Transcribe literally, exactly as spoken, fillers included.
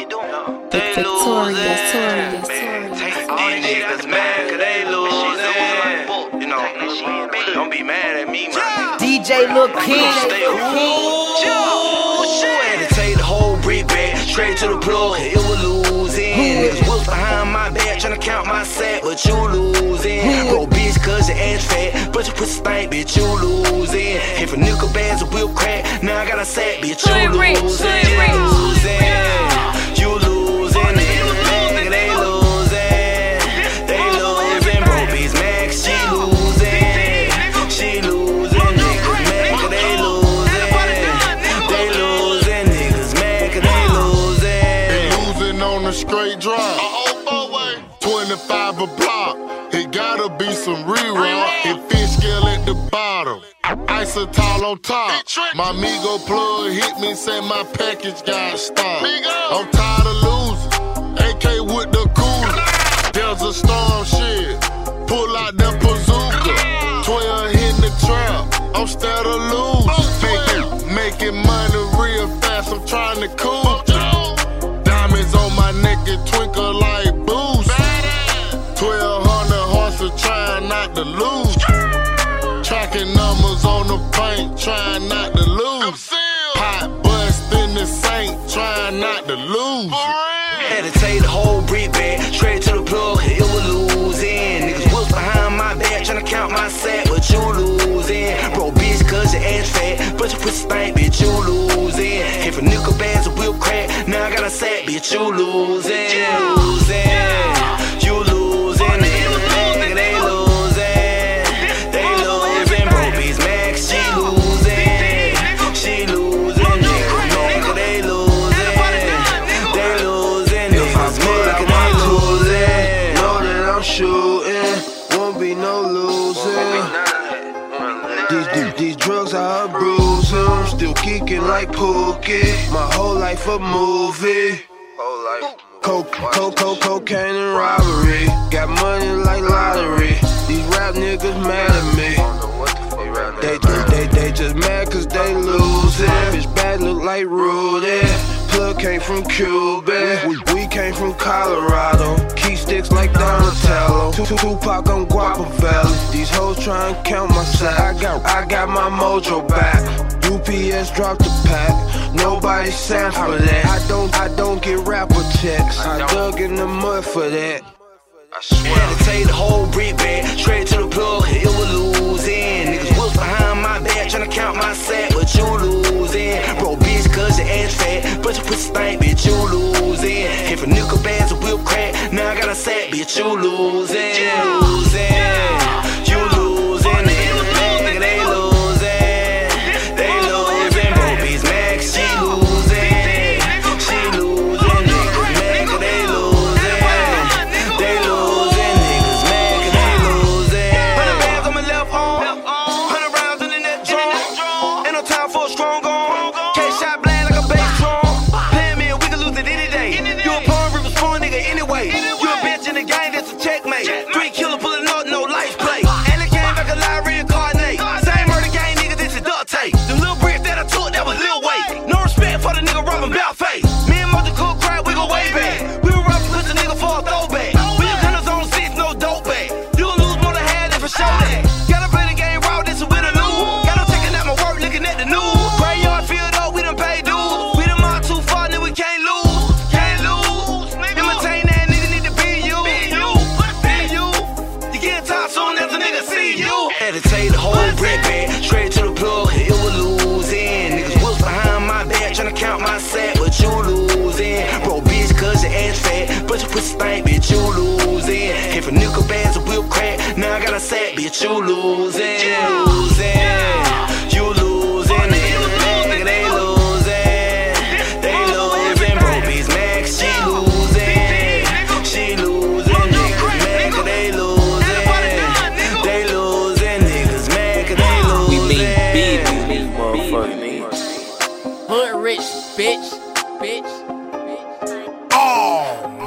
you doing? They losing. Take these niggas mad cause they losing. You know, don't be mad at me, man. D J Lil Kid. Stay cool. Had to take the whole brick back straight to the plug. It was losing. Niggas was behind my back tryna count my sack, but you losing. Bro, bitch, cause your ass fat, but you pussy stank, bitch, you losing. If a nickel bags a wheel crack, now I got a sack, bitch, you losing. You losing. You losing. Nigga, they losing. They losing. Bro, bitch, Max, she losing. She losing. Niggas mad cause they losing. They losing. Niggas mad cause they losing. They losing on the straight drive. twenty-five a block. It gotta be some rerun. It fish scale at the bottom, isotol on top. My Migo plug hit me, say my package got stopped. I'm tired of losing. A K with the cooler. There's a storm, shit. Pull out the bazooka. twelve hit the trap. I'm scared of losing. Making, making money real fast. I'm trying to cool. Diamonds on my neck and twinkle like booze. twelve hundred horses trying not to lose. Tracking numbers on the paint, trying not to lose. Hot bust in the Saint, trying not to lose. Had to take the whole brick back straight to the plug. It was losing. Niggas was behind my back tryna count my sack, but you losing. Bro, bitch, cause your ass fat, but you pussy stank, bitch, you losing. If a nickel bags a wheel crack, now I got a sack, bitch, you losing. You losing. You losing. Nigga, they losing. They losing. Bro, bitch, Max, she losing. She losing. Niggas mad cause they losing. They losing. Niggas mad cause they losing. Know that I'm shooting, won't be no losing. These, these, these drugs are bruising. I'm still kicking like Pookie. My whole life a movie. Coke, coke, coke, cocaine and robbery. Got money like lottery. These rap niggas mad at me. They, they, they, they just mad cause they losing. Bitch bad look like Rudy. Plug came from Cuba. We, we came from Colorado. Key sticks like Donatello. Tupac on Guapa Valley. These hoes try and count my sack. I got, I got my mojo back. U P S dropped the pack. Nobody signed for that. I don't, I don't get rapper checks. I dug in the mud for that. I swear. Had to take the whole brick back straight to the plug. It was losing. Niggas was behind my back tryna count my sack, but you losing. Bro, bitch, cause your ass fat, but you pussy stank, bitch, you losing. If a nickel bags a wheel crack, now I got a sack, bitch, you losing. You losing. You losing. Nigga, they losing. They losing. Bro, bitch, Max, she losing. She losing. Niggas mad cause they losing. They losing. Niggas mad cause they losing. Hundred bands on my left arm. Hundred rounds in the net drum. Ain't no time for a strong arm. Cash shot blind like a bass drum. Playing me and we can lose it any day. You a pawn, rip a spawn nigga anyway. You a bitch in the game, that's a checkmate. Three killer pulling up, no life play. And it came back a lie reincarnate. Same murder gang nigga, this is duct tape. The little bricks that I took, that was Lil Wayne. No respect for the nigga robbing bout face. Me and Mojo Cool Crab, we go way back. We were robbing with the nigga for a throwback. We the gunners on six, no dope bag. You gon' lose more than half if I show that. Gotta play the game raw, this is with a lose. Got no checking out my work, looking at the news. Graveyard filled up, we done paid dues. We done marked too far, nigga, we can't lose. Can't lose. Imitate that nigga, need to be you. Be you. Be you. You get top soon as a nigga see you. Had to take the whole brick back straight to the plug. It was losing. Niggas was behind my back tryna count my sack, but you losing. Bro, bitch, cause your ass fat, but you pussy stank, bitch, you losing. If a nickel bags a wheel crack, now I got a sack, bitch, you losing. You losing. You losing. Nigga, they losing. They losing. Bro, bitch, Max, she losing. She losing. Niggas mad cause they losing. They losing. Niggas mad cause they losing. We mean big, we mean motherfucking. Hood rich, bitch.